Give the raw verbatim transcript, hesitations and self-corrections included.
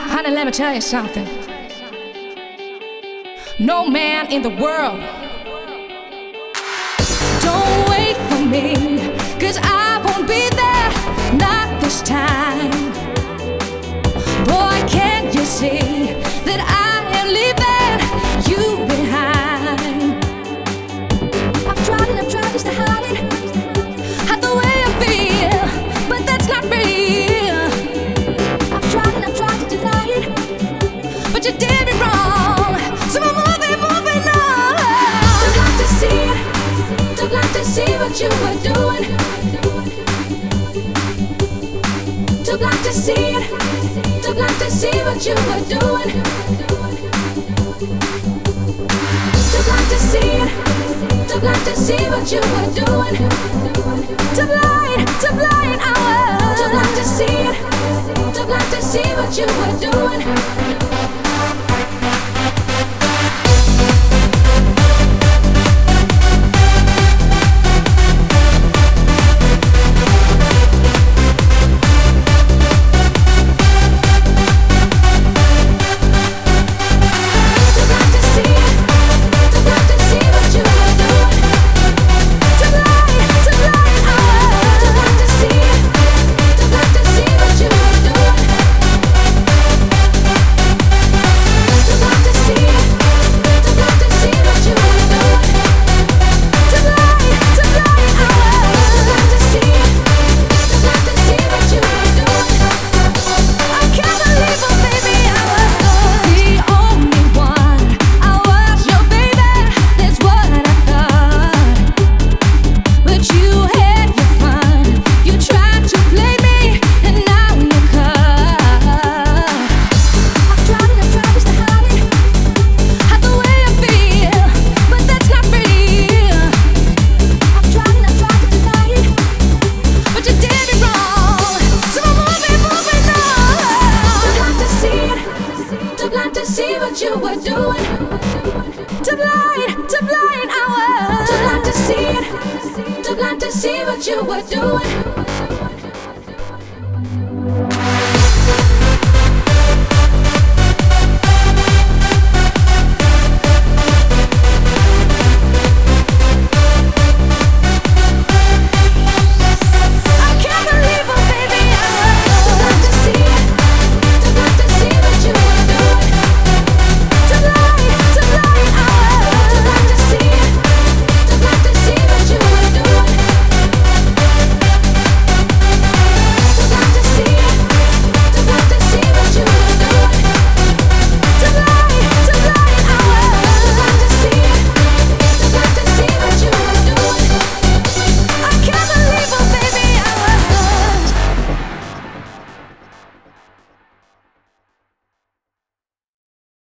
Honey, let me tell you something. No man in the world. Don't wait for me, 'cause I won't be there, not this time. Boy, can't you see that I am leaving you behind? I've tried and I've tried just to hide it, hide the way I feel, but that's not real. I've tried and I've tried to deny it, but you did me wrong, so I'm moving, moving on. Too blind to see it, too blind to see what you were doing. Too blind to see it, too blind to see what you were doing. Too blind to see it, too blind to see what you were doing. Too blind, too blind, I was too blind to see it, too blind to see what you were doing. You were doing. Too blind, too blind, I was too blind to see it, too blind to see what you were doing.